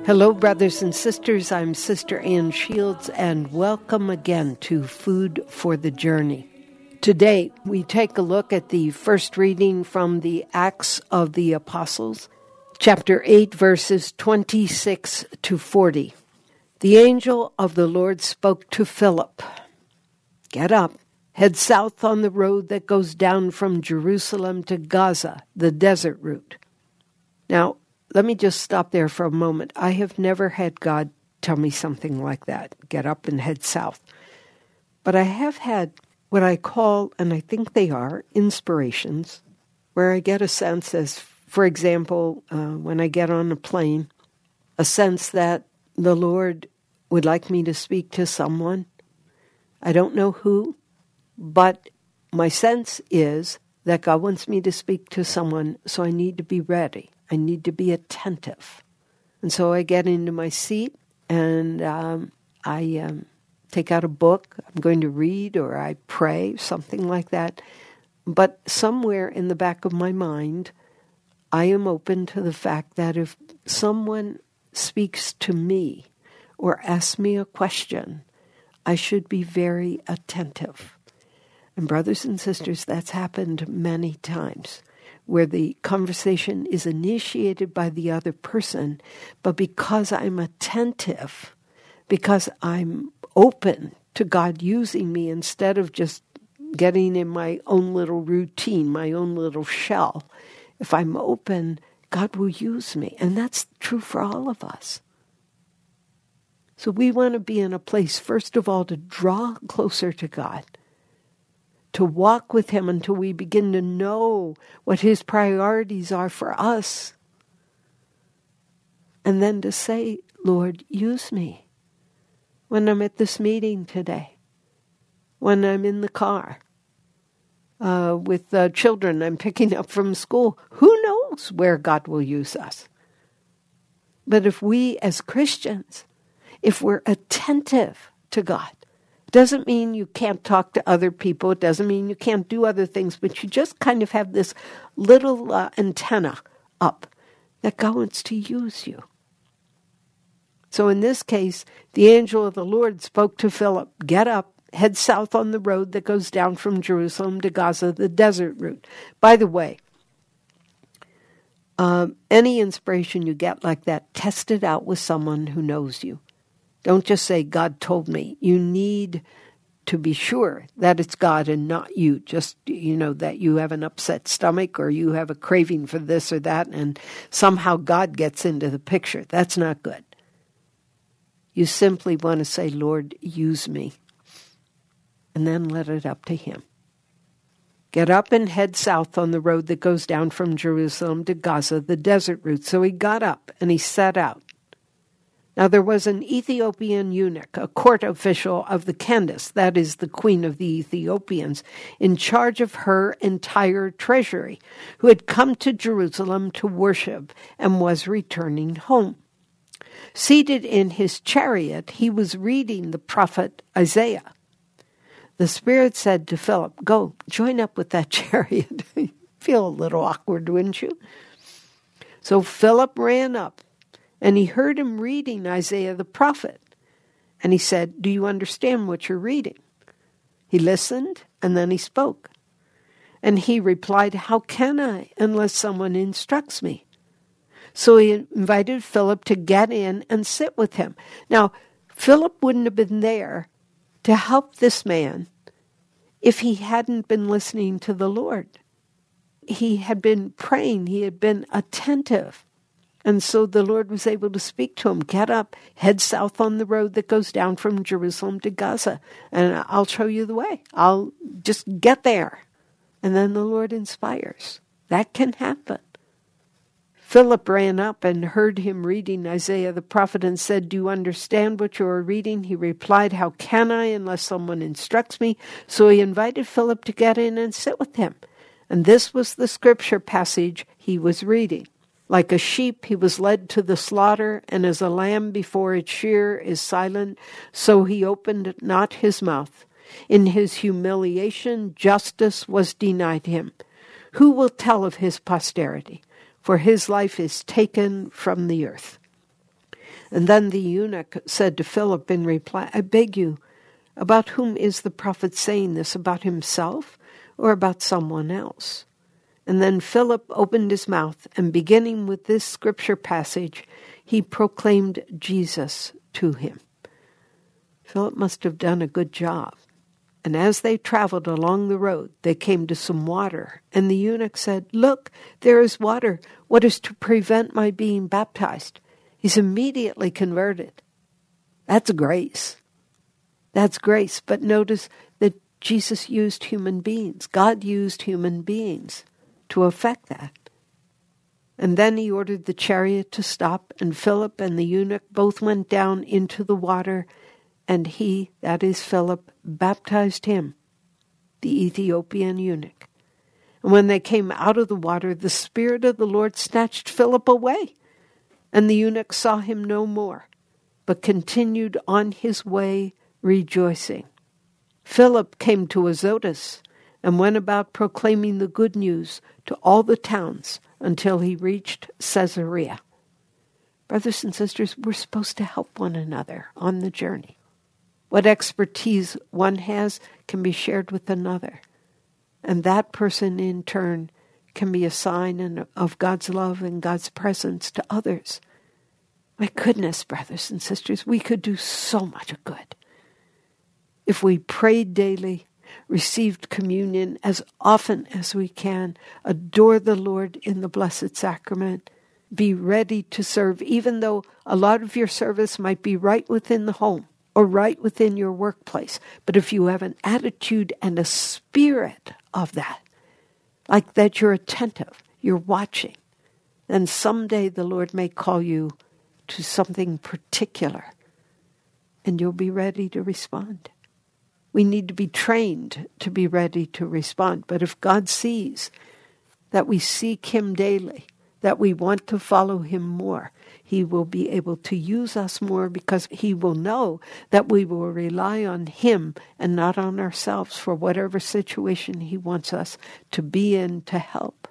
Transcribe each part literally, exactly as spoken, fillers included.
Hello, brothers and sisters. I'm Sister Ann Shields, and welcome again to Food for the Journey. Today, we take a look at the first reading from the Acts of the Apostles, chapter eight, verses twenty-six to forty. The angel of the Lord spoke to Philip. Get up, head south on the road that goes down from Jerusalem to Gaza, the desert route. Now, let me just stop there for a moment. I have never had God tell me something like that, get up and head south. But I have had what I call, and I think they are, inspirations, where I get a sense as, for example, uh, when I get on a plane, a sense that the Lord would like me to speak to someone. I don't know who, but my sense is that God wants me to speak to someone, so I need to be ready. I need to be attentive. And so I get into my seat and um, I um, take out a book I'm going to read, or I pray, something like that. But somewhere in the back of my mind, I am open to the fact that if someone speaks to me or asks me a question, I should be very attentive. And brothers and sisters, that's happened many times, where the conversation is initiated by the other person, but because I'm attentive, because I'm open to God using me instead of just getting in my own little routine, my own little shell, if I'm open, God will use me. And that's true for all of us. So we want to be in a place, first of all, to draw closer to God, to walk with Him until we begin to know what His priorities are for us. And then to say, Lord, use me when I'm at this meeting today, when I'm in the car, uh, with uh, children I'm picking up from school. Who knows where God will use us? But if we as Christians, if we're attentive to God, it doesn't mean you can't talk to other people. It doesn't mean you can't do other things, but you just kind of have this little uh, antenna up that God wants to use you. So in this case, the angel of the Lord spoke to Philip, get up, head south on the road that goes down from Jerusalem to Gaza, the desert route. By the way, um, any inspiration you get like that, test it out with someone who knows you. Don't just say, God told me. You need to be sure that it's God and not you. Just, you know, that you have an upset stomach or you have a craving for this or that, and somehow God gets into the picture. That's not good. You simply want to say, Lord, use me. And then let it up to Him. Get up and head south on the road that goes down from Jerusalem to Gaza, the desert route. So he got up and he set out. Now there was an Ethiopian eunuch, a court official of the Candace, that is the queen of the Ethiopians, in charge of her entire treasury, who had come to Jerusalem to worship and was returning home. Seated in his chariot, he was reading the prophet Isaiah. The Spirit said to Philip, go, join up with that chariot. You feel a little awkward, wouldn't you? So Philip ran up, and he heard him reading Isaiah the prophet. And he said, do you understand what you're reading? He listened, and then he spoke. And he replied, how can I, unless someone instructs me? So he invited Philip to get in and sit with him. Now, Philip wouldn't have been there to help this man if he hadn't been listening to the Lord. He had been praying. He had been attentive. And so the Lord was able to speak to him. Get up, head south on the road that goes down from Jerusalem to Gaza, and I'll show you the way. I'll just get there. And then the Lord inspires. That can happen. Philip ran up and heard him reading Isaiah the prophet and said, do you understand what you are reading? He replied, how can I unless someone instructs me? So he invited Philip to get in and sit with him. And this was the scripture passage he was reading. Like a sheep he was led to the slaughter, and as a lamb before its shearer is silent, so he opened not his mouth. In his humiliation justice was denied him. Who will tell of his posterity? For his life is taken from the earth. And then the eunuch said to Philip in reply, I beg you, about whom is the prophet saying this, about himself or about someone else? And then Philip opened his mouth, and beginning with this scripture passage, he proclaimed Jesus to him. Philip must have done a good job. And as they traveled along the road, they came to some water. And the eunuch said, Look, there is water. What is to prevent my being baptized? He's immediately converted. That's grace. That's grace. But notice that Jesus used human beings. God used human beings to effect that. And then he ordered the chariot to stop, and Philip and the eunuch both went down into the water, and he, that is Philip, baptized him, the Ethiopian eunuch. And when they came out of the water, the Spirit of the Lord snatched Philip away, and the eunuch saw him no more, but continued on his way rejoicing. Philip came to Azotus, and went about proclaiming the good news to all the towns until he reached Caesarea. Brothers and sisters, we're supposed to help one another on the journey. What expertise one has can be shared with another. And that person in turn can be a sign of God's love and God's presence to others. My goodness, brothers and sisters, we could do so much good if we prayed daily, received communion as often as we can, adore the Lord in the Blessed Sacrament, be ready to serve, even though a lot of your service might be right within the home or right within your workplace. But if you have an attitude and a spirit of that, like that you're attentive, you're watching, then someday the Lord may call you to something particular, and you'll be ready to respond. We need to be trained to be ready to respond. But if God sees that we seek him daily, that we want to follow him more, he will be able to use us more, because he will know that we will rely on him and not on ourselves for whatever situation he wants us to be in to help.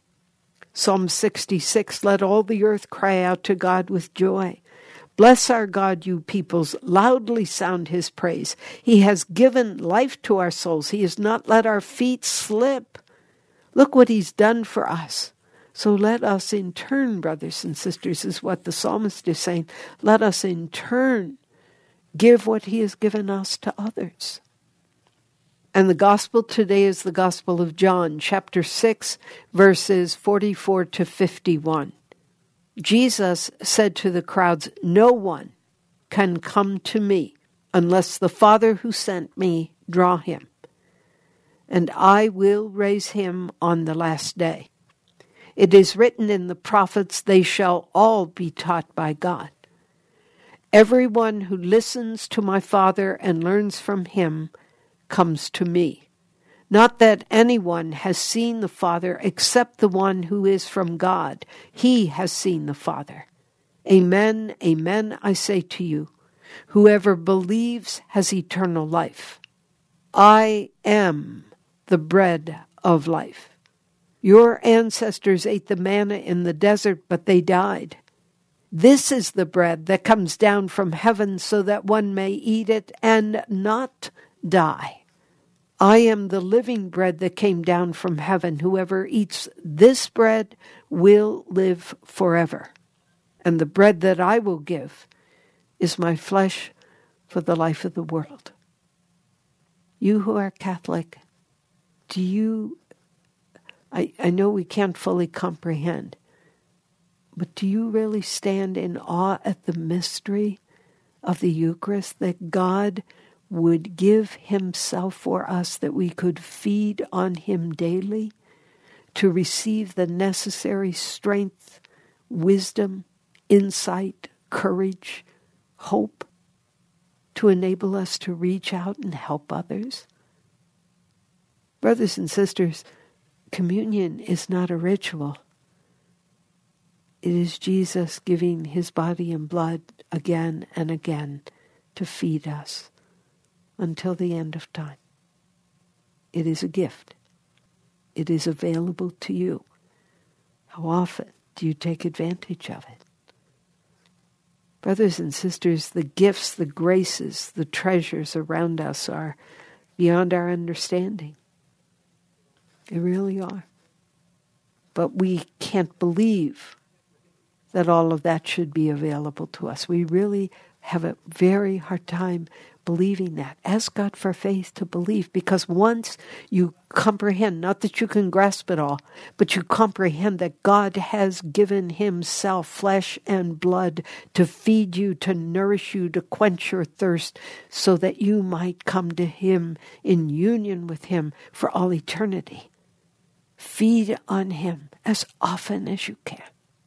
Psalm sixty-six, let all the earth cry out to God with joy. Bless our God, you peoples, loudly sound his praise. He has given life to our souls. He has not let our feet slip. Look what he's done for us. So let us in turn, brothers and sisters, is what the psalmist is saying. Let us in turn give what he has given us to others. And the gospel today is the Gospel of John, chapter six, verses forty-four to fifty-one. Jesus said to the crowds, no one can come to me unless the Father who sent me draw him, and I will raise him on the last day. It is written in the prophets, they shall all be taught by God. Everyone who listens to my Father and learns from him comes to me. Not that anyone has seen the Father except the one who is from God. He has seen the Father. Amen, amen, I say to you, whoever believes has eternal life. I am the bread of life. Your ancestors ate the manna in the desert, but they died. This is the bread that comes down from heaven so that one may eat it and not die. I am the living bread that came down from heaven. Whoever eats this bread will live forever. And the bread that I will give is my flesh for the life of the world. You who are Catholic, do you, I, I know we can't fully comprehend, but do you really stand in awe at the mystery of the Eucharist, that God would give himself for us, that we could feed on him daily, to receive the necessary strength, wisdom, insight, courage, hope, to enable us to reach out and help others? Brothers and sisters, communion is not a ritual. It is Jesus giving his body and blood again and again to feed us until the end of time. It is a gift. It is available to you. How often do you take advantage of it? Brothers and sisters, the gifts, the graces, the treasures around us are beyond our understanding. They really are. But we can't believe that all of that should be available to us. We really have a very hard time believing that. Ask God for faith to believe, because once you comprehend, not that you can grasp it all, but you comprehend that God has given himself, flesh and blood, to feed you, to nourish you, to quench your thirst, so that you might come to him in union with him for all eternity. Feed on him as often as you can.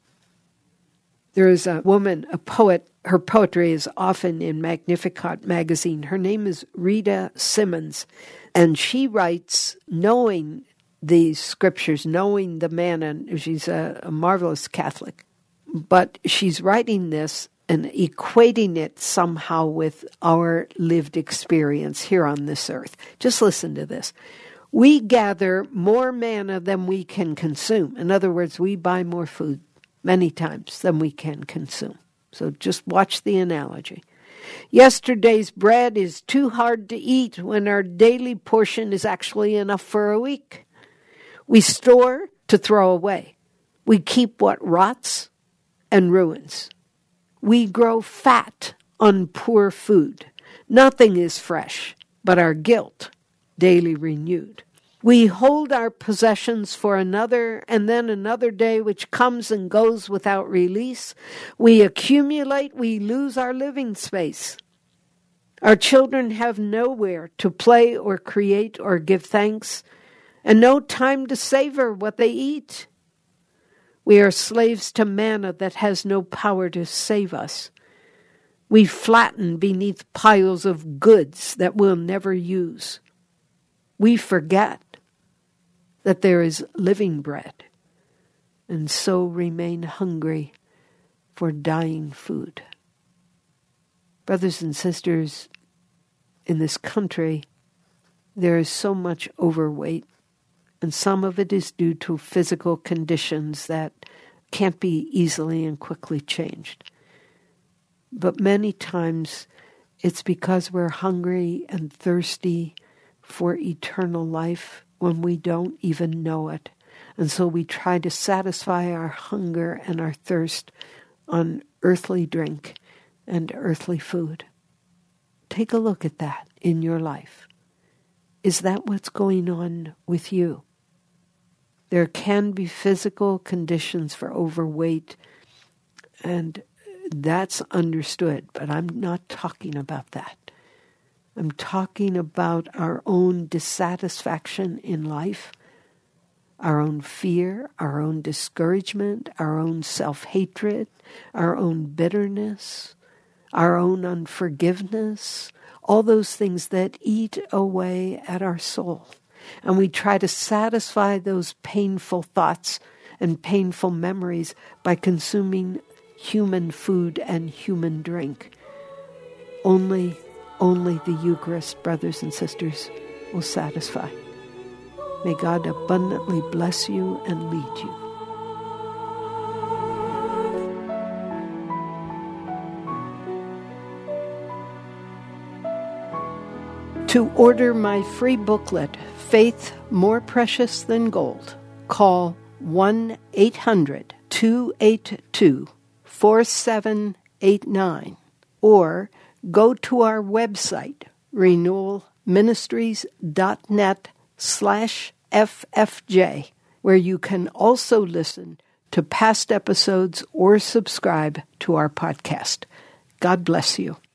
There is a woman, a poet. Her poetry is often in Magnificat magazine. Her name is Rita Simmons, and she writes knowing these scriptures, knowing the manna. She's a, a marvelous Catholic, but she's writing this and equating it somehow with our lived experience here on this earth. Just listen to this. We gather more manna than we can consume. In other words, we buy more food many times than we can consume. So just watch the analogy. Yesterday's bread is too hard to eat when our daily portion is actually enough for a week. We store to throw away. We keep what rots and ruins. We grow fat on poor food. Nothing is fresh but our guilt, daily renewed. We hold our possessions for another and then another day which comes and goes without release. We accumulate, we lose our living space. Our children have nowhere to play or create or give thanks, and no time to savor what they eat. We are slaves to manna that has no power to save us. We flatten beneath piles of goods that we'll never use. We forget that there is living bread, and so remain hungry for dying food. Brothers and sisters, in this country, there is so much overweight, and some of it is due to physical conditions that can't be easily and quickly changed. But many times it's because we're hungry and thirsty for eternal life when we don't even know it. And so we try to satisfy our hunger and our thirst on earthly drink and earthly food. Take a look at that in your life. Is that what's going on with you? There can be physical conditions for overweight, and that's understood, but I'm not talking about that. I'm talking about our own dissatisfaction in life, our own fear, our own discouragement, our own self-hatred, our own bitterness, our own unforgiveness, all those things that eat away at our soul. And we try to satisfy those painful thoughts and painful memories by consuming human food and human drink. Only Only the Eucharist, brothers and sisters, will satisfy. May God abundantly bless you and lead you. To order my free booklet, Faith More Precious Than Gold, call one eight hundred, two eight two, four seven eight nine or go to our website, renewalministries.net slash FFJ, where you can also listen to past episodes or subscribe to our podcast. God bless you.